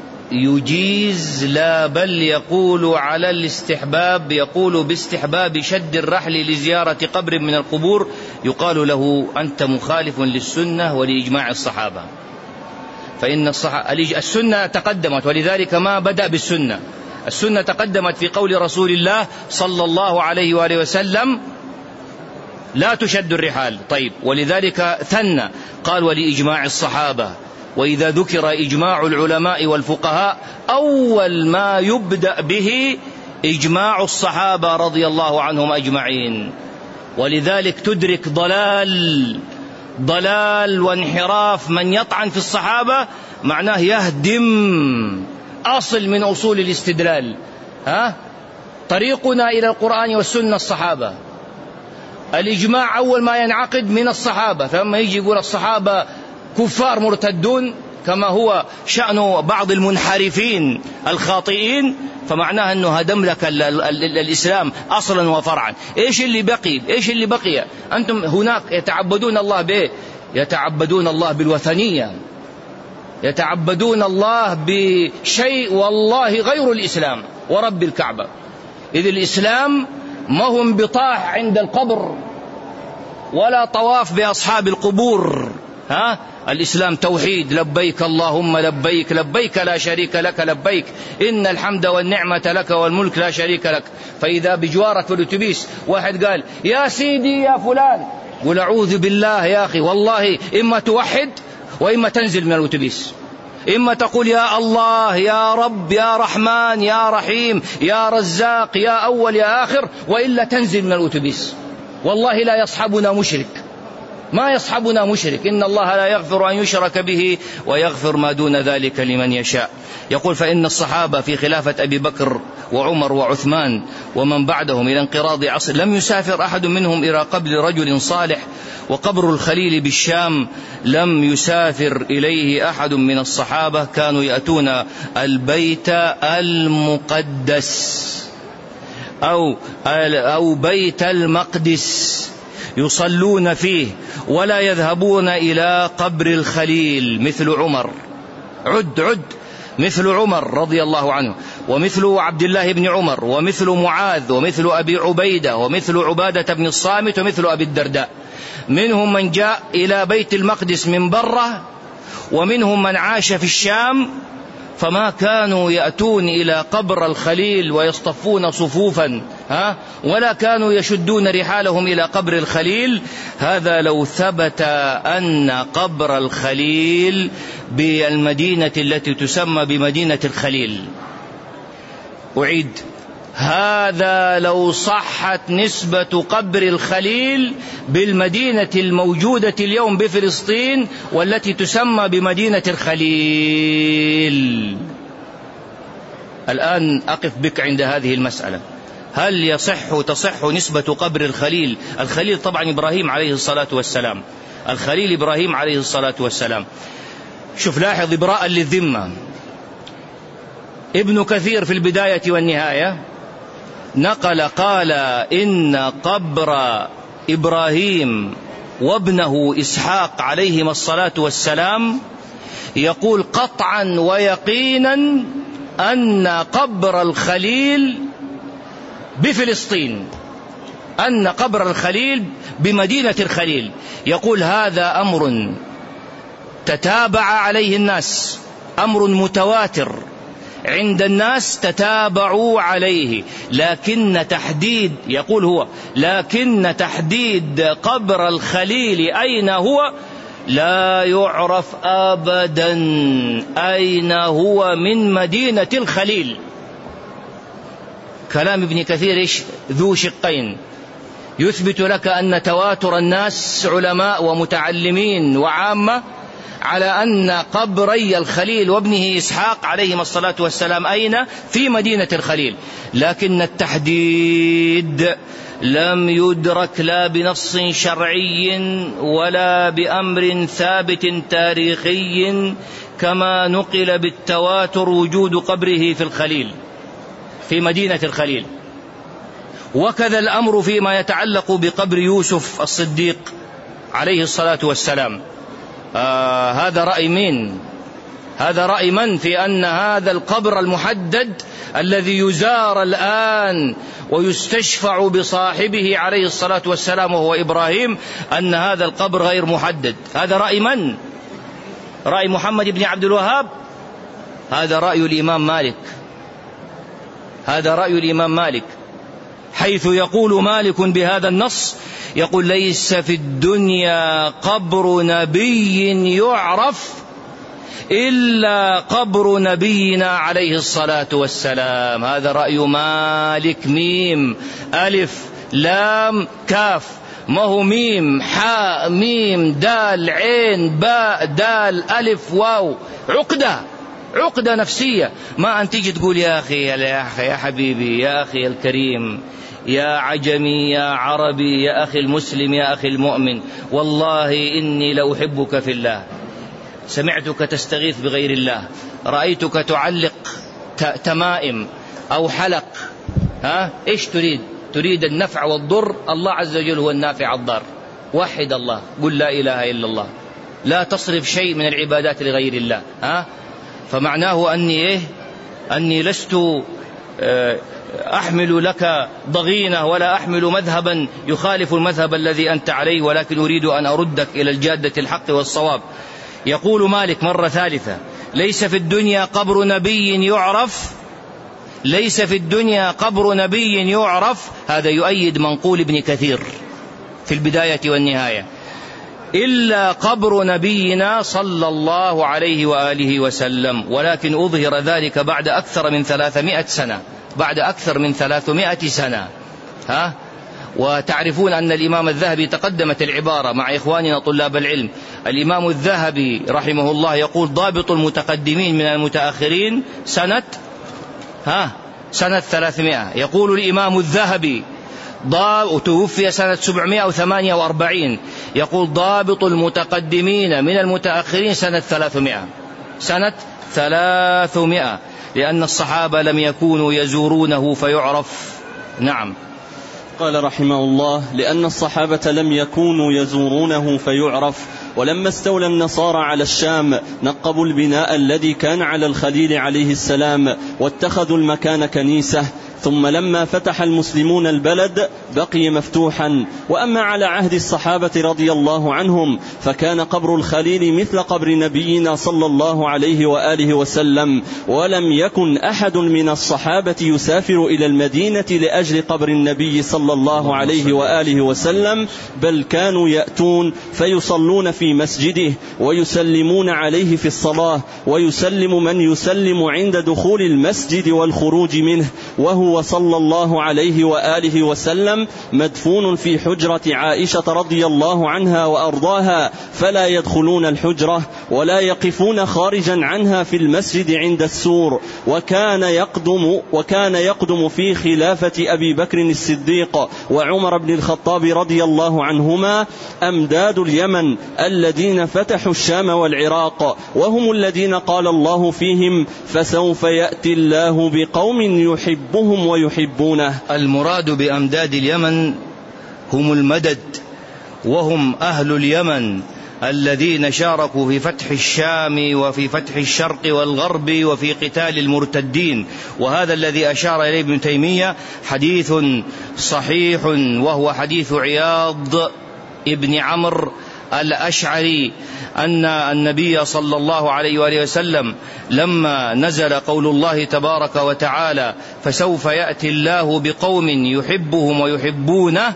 يجيز، لا بل يقول على الاستحباب، يقول باستحباب شد الرحل لزيارة قبر من القبور، يقال له: أنت مخالف للسنة ولإجماع الصحابة، فإن السنة تقدمت، ولذلك ما بدأ بالسنة. السنة تقدمت في قول رسول الله صلى الله عليه وآله وسلم: لا تشد الرحال. طيب، ولذلك ثنى قال: ولإجماع الصحابة. وإذا ذكر إجماع العلماء والفقهاء أول ما يبدأ به إجماع الصحابة رضي الله عنهم أجمعين. ولذلك تدرك ضلال ضلال وانحراف من يطعن في الصحابة، معناه يهدم أصل من أصول الاستدلال. ها؟ طريقنا إلى القرآن والسنة الصحابة. الإجماع أول ما ينعقد من الصحابة، فلما يجي يقول الصحابة كفار مرتدون كما هو شأن بعض المنحرفين الخاطئين، فمعناه أنه هدم لك ال ال ال الإسلام أصلا وفرعا. إيش اللي بقي؟ إيش اللي بقي؟ أنتم هناك يتعبدون الله بإيه؟ يتعبدون الله بالوثنية، يتعبدون الله بشيء والله غير الإسلام ورب الكعبة. إذ الإسلام ما هم بطاح عند القبر ولا طواف بأصحاب القبور. ها؟ الإسلام توحيد، لبيك اللهم لبيك، لبيك لا شريك لك لبيك، إن الحمد والنعمة لك والملك لا شريك لك. فإذا بجوارك في الأتوبيس واحد قال: يا سيدي يا فلان، قل أعوذ بالله يا أخي، والله إما توحد وإما تنزل من الأتوبيس، إما تقول يا الله يا رب يا رحمن يا رحيم يا رزاق يا أول يا آخر، وإلا تنزل من الأتوبيس. والله لا يصحبنا مشرك، ما يصحبنا مشرك، إن الله لا يغفر أن يشرك به ويغفر ما دون ذلك لمن يشاء. يقول: فإن الصحابة في خلافة أبي بكر وعمر وعثمان ومن بعدهم إلى انقراض عصر لم يسافر أحد منهم إلى قبر رجل صالح، وقبر الخليل بالشام لم يسافر إليه أحد من الصحابة، كانوا يأتون البيت المقدس أو, أو بيت المقدس يصلون فيه ولا يذهبون إلى قبر الخليل، مثل عمر، عد عد مثل عمر رضي الله عنه، ومثل عبد الله بن عمر، ومثل معاذ، ومثل أبي عبيدة، ومثل عبادة بن الصامت، ومثل أبي الدرداء. منهم من جاء إلى بيت المقدس من بره، ومنهم من عاش في الشام، فما كانوا يأتون إلى قبر الخليل ويصطفون صفوفا، ها؟ ولا كانوا يشدون رحالهم إلى قبر الخليل. هذا لو ثبت أن قبر الخليل بالمدينة التي تسمى بمدينة الخليل. أعيد: هذا لو صحت نسبة قبر الخليل بالمدينة الموجودة اليوم بفلسطين والتي تسمى بمدينة الخليل. الآن أقف بك عند هذه المسألة: هل يصح تصح نسبة قبر الخليل؟ الخليل طبعا إبراهيم عليه الصلاة والسلام، الخليل إبراهيم عليه الصلاة والسلام. شوف، لاحظ إبراء للذمة، ابن كثير في البداية والنهاية نقل قال: إن قبر إبراهيم وابنه إسحاق عليهما الصلاة والسلام يقول قطعا ويقينا أن قبر الخليل بفلسطين، أن قبر الخليل بمدينة الخليل. يقول هذا أمر تتابع عليه الناس، أمر متواتر عند الناس تتابعوا عليه، لكن تحديد، يقول هو، لكن تحديد قبر الخليل أين هو لا يعرف أبدا أين هو من مدينة الخليل. كلام ابن كثير ذو شقين، يثبت لك أن تواتر الناس علماء ومتعلمين وعامة على أن قبري الخليل وابنه إسحاق عليهما الصلاة والسلام أين؟ في مدينة الخليل، لكن التحديد لم يدرك لا بنص شرعي ولا بأمر ثابت تاريخي كما نقل بالتواتر وجود قبره في الخليل في مدينة الخليل. وكذا الأمر فيما يتعلق بقبر يوسف الصديق عليه الصلاة والسلام. آه هذا رأي من هذا رأي من في أن هذا القبر المحدد الذي يزار الآن ويستشفع بصاحبه عليه الصلاة والسلام وهو إبراهيم، أن هذا القبر غير محدد. هذا رأي من؟ رأي محمد بن عبد الوهاب؟ هذا رأي الإمام مالك هذا رأي الإمام مالك حيث يقول مالك بهذا النص، يقول ليس في الدنيا قبر نبي يعرف إلا قبر نبينا عليه الصلاة والسلام. هذا رأي مالك، ميم ألف لام كاف، ما هو ميم حاء ميم دال عين باء دال ألف واو، عقدة عقدة نفسية. ما أن تيجي تقول يا أخي يا أخي يا حبيبي يا أخي الكريم يا عجمي يا عربي يا أخي المسلم يا أخي المؤمن، والله إني لأحبك في الله، سمعتك تستغيث بغير الله، رأيتك تعلق تمائم أو حلق، ها إيش تريد؟ تريد النفع والضر، الله عز وجل هو النافع الضار. وحد الله، قل لا إله إلا الله، لا تصرف شيء من العبادات لغير الله. ها فمعناه أني إيه؟ أني لست أحمل لك ضغينة ولا أحمل مذهبا يخالف المذهب الذي أنت عليه، ولكن أريد أن أردك إلى الجادة الحق والصواب. يقول مالك مرة ثالثة ليس في الدنيا قبر نبي يعرف ليس في الدنيا قبر نبي يعرف هذا يؤيد منقول ابن كثير في البداية والنهاية، إلا قبر نبينا صلى الله عليه وآله وسلم، ولكن أظهر ذلك بعد أكثر من ثلاثمائة سنة بعد أكثر من ثلاثمائة سنة. ها وتعرفون أن الإمام الذهبي تقدمت العبارة مع إخواننا طلاب العلم، الإمام الذهبي رحمه الله يقول ضابط المتقدمين من المتأخرين سنة ها سنة ثلاثمائة. يقول الإمام الذهبي وتوفي سنة سبعمائة وثمانية وأربعين، يقول ضابط المتقدمين من المتأخرين سنة ثلاثمائة سنة ثلاثمائة لأن الصحابة لم يكونوا يزورونه فيعرف. نعم. قال رحمه الله لأن الصحابة لم يكونوا يزورونه فيعرف، ولما استولى النصارى على الشام نقبوا البناء الذي كان على الخليل عليه السلام واتخذوا المكان كنيسة، ثم لما فتح المسلمون البلد بقي مفتوحا. وأما على عهد الصحابة رضي الله عنهم فكان قبر الخليل مثل قبر نبينا صلى الله عليه وآله وسلم، ولم يكن أحد من الصحابة يسافر إلى المدينة لأجل قبر النبي صلى الله عليه وآله وسلم، بل كانوا يأتون فيصلون في مسجده ويسلمون عليه في الصلاة، ويسلم من يسلم عند دخول المسجد والخروج منه، وهو صلى الله عليه وآله وسلم مدفون في حجرة عائشة رضي الله عنها وأرضاها، فلا يدخلون الحجرة ولا يقفون خارجا عنها في المسجد عند السور. وكان يقدم وكان يقدم في خلافة أبي بكر الصديق وعمر بن الخطاب رضي الله عنهما أمداد اليمن الذين فتحوا الشام والعراق، وهم الذين قال الله فيهم فسوف يأتي الله بقوم يحبهم ويحبونه. المراد بأمداد اليمن هم المدد، وهم أهل اليمن الذين شاركوا في فتح الشام وفي فتح الشرق والغرب وفي قتال المرتدين. وهذا الذي أشار إليه ابن تيمية حديث صحيح، وهو حديث عياض ابن عمرو الأشعري أن النبي صلى الله عليه وآله وسلم لما نزل قول الله تبارك وتعالى فسوف يأتي الله بقوم يحبهم ويحبونه،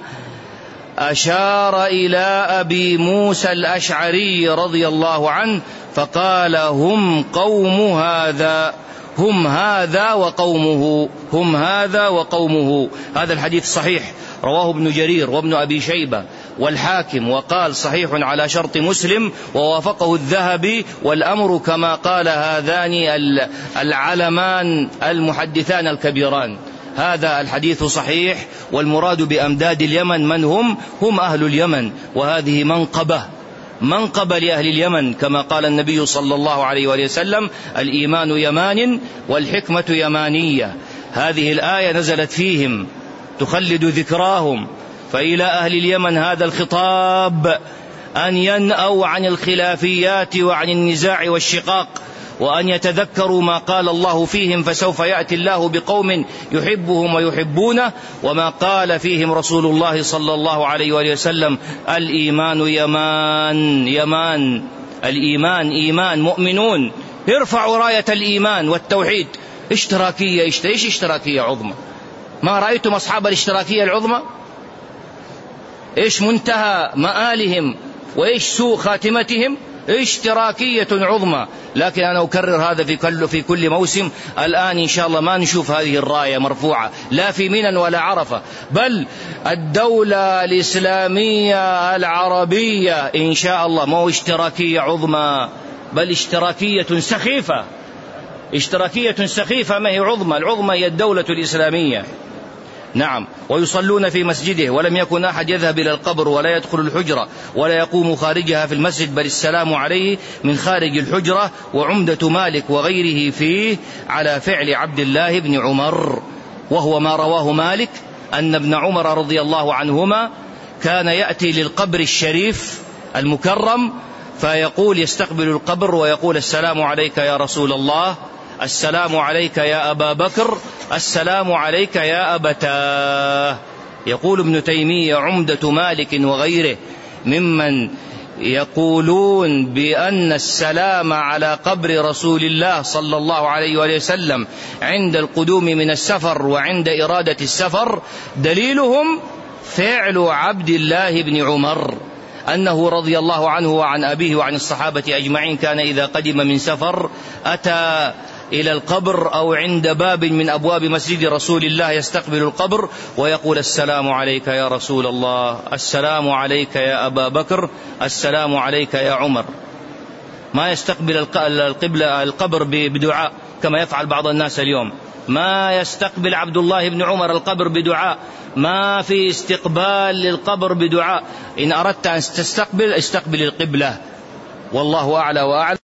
أشار إلى أبي موسى الأشعري رضي الله عنه فقال هم قوم هذا، هم هذا وقومه، هم هذا وقومه. هذا الحديث صحيح، رواه ابن جرير وابن أبي شيبة والحاكم، وقال صحيح على شرط مسلم، ووافقه الذهبي، والأمر كما قال هذان العلمان المحدثان الكبيران. هذا الحديث صحيح، والمراد بأمداد اليمن من هم؟ هم أهل اليمن، وهذه منقبة منقبة لأهل اليمن، كما قال النبي صلى الله عليه وآله وسلم الإيمان يمان والحكمة يمانية. هذه الآية نزلت فيهم تخلد ذكراهم، فإلى أهل اليمن هذا الخطاب أن ينأوا عن الخلافيات وعن النزاع والشقاق، وأن يتذكروا ما قال الله فيهم فسوف يأتي الله بقوم يحبهم ويحبونه، وما قال فيهم رسول الله صلى الله عليه وآله وسلم الإيمان يمان يمان، الإيمان إيمان مؤمنون، ارفعوا راية الإيمان والتوحيد. اشتراكية، ايش اشتراكية عظمى؟ ما رأيتم أصحاب الاشتراكية العظمى؟ ايش منتهى مآلهم وايش سوء خاتمتهم؟ اشتراكية عظمى. لكن أنا أكرر هذا في كل في كل موسم. الآن إن شاء الله ما نشوف هذه الراية مرفوعة لا في منى ولا عرفة، بل الدولة الإسلامية العربية إن شاء الله مو اشتراكية عظمى، بل اشتراكية سخيفة، اشتراكية سخيفة ما هي عظمى. العظمى هي الدولة الإسلامية. نعم، ويصلون في مسجده، ولم يكن أحد يذهب إلى القبر ولا يدخل الحجرة ولا يقوم خارجها في المسجد، بل السلام عليه من خارج الحجرة. وعمدة مالك وغيره فيه على فعل عبد الله بن عمر، وهو ما رواه مالك أن ابن عمر رضي الله عنهما كان يأتي للقبر الشريف المكرم فيقول، يستقبل القبر ويقول السلام عليك يا رسول الله، السلام عليك يا أبا بكر، السلام عليك يا أبتاه. يقول ابن تيمية عمدة مالك وغيره ممن يقولون بأن السلام على قبر رسول الله صلى الله عليه وآله وسلم عند القدوم من السفر وعند إرادة السفر دليلهم فعل عبد الله بن عمر، أنه رضي الله عنه وعن أبيه وعن الصحابة أجمعين كان إذا قدم من سفر أتى إلى القبر أو عند باب من أبواب مسجد رسول الله يستقبل القبر ويقول السلام عليك يا رسول الله، السلام عليك يا أبا بكر، السلام عليك يا عمر. ما يستقبل القبلة القبر بدعاء كما يفعل بعض الناس اليوم، ما يستقبل عبد الله بن عمر القبر بدعاء، ما في استقبال للقبر بدعاء. إن أردت أن تستقبل استقبل القبلة، والله أعلى وأعلم.